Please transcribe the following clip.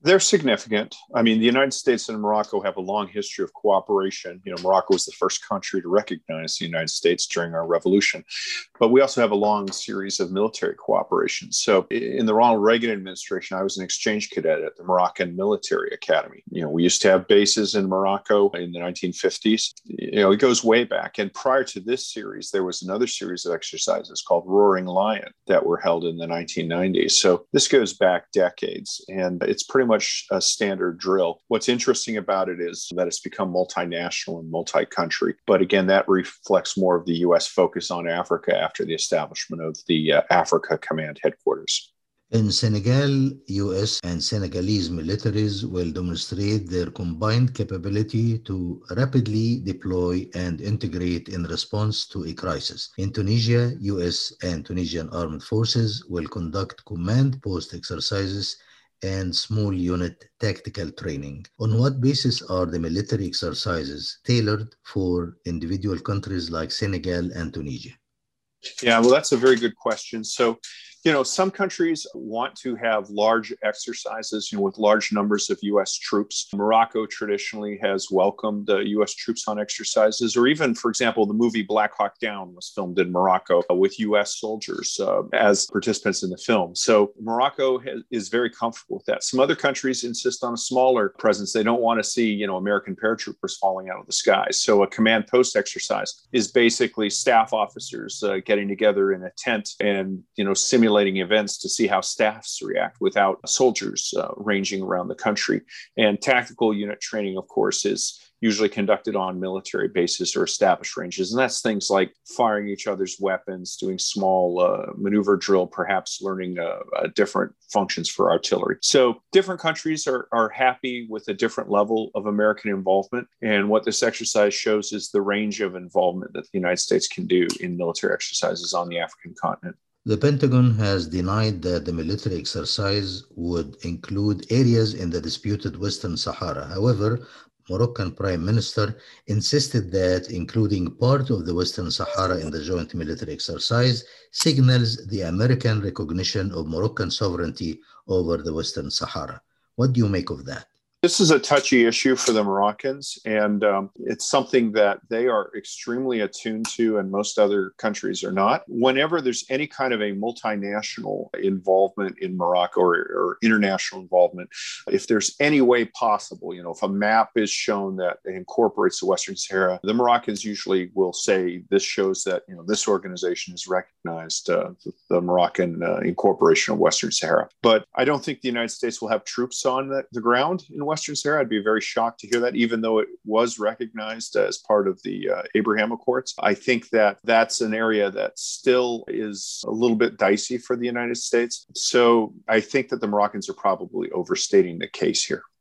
They're significant. I mean, the United States and Morocco have a long history of cooperation. Morocco was the first country to recognize the United States during our revolution. But we also have a long series of military cooperation. So in the Ronald Reagan administration, I was an exchange cadet at the Moroccan Military Academy. We used to have bases in Morocco in the 1950s. It goes way back. And prior to this series, there was another series of exercises called Roaring Lion that were held in the 1990s. So this goes back decades, and it's pretty much a standard drill. What's interesting about it is that it's become multinational and multi-country. But again, that reflects more of the U.S. focus on Africa after the establishment of the Africa Command headquarters. In Senegal, U.S. and Senegalese militaries will demonstrate their combined capability to rapidly deploy and integrate in response to a crisis. In Tunisia, U.S. and Tunisian armed forces will conduct command post exercises and small unit tactical training. On what basis are the military exercises tailored for individual countries like Senegal and Tunisia? Yeah, well, that's a very good question. So, some countries want to have large exercises, with large numbers of U.S. troops. Morocco traditionally has welcomed U.S. troops on exercises, or even, for example, the movie Black Hawk Down was filmed in Morocco with U.S. soldiers as participants in the film. So Morocco is very comfortable with that. Some other countries insist on a smaller presence. They don't want to see, American paratroopers falling out of the sky. So a command post exercise is basically staff officers getting together in a tent and, simulating events to see how staffs react without soldiers ranging around the country. And tactical unit training, of course, is usually conducted on military bases or established ranges. And that's things like firing each other's weapons, doing small maneuver drill, perhaps learning different functions for artillery. So different countries are happy with a different level of American involvement. And what this exercise shows is the range of involvement that the United States can do in military exercises on the African continent. The Pentagon has denied that the military exercise would include areas in the disputed Western Sahara. However, Moroccan Prime Minister insisted that including part of the Western Sahara in the joint military exercise signals the American recognition of Moroccan sovereignty over the Western Sahara. What do you make of that? This is a touchy issue for the Moroccans, and it's something that they are extremely attuned to, and most other countries are not. Whenever there's any kind of a multinational involvement in Morocco or international involvement, if there's any way possible, if a map is shown that incorporates the Western Sahara, the Moroccans usually will say this shows that this organization has recognized the Moroccan incorporation of Western Sahara. But I don't think the United States will have troops on the ground in Western Sahara. I'd be very shocked to hear that, even though it was recognized as part of the Abraham Accords. I think that that's an area that still is a little bit dicey for the United States. So I think that the Moroccans are probably overstating the case here.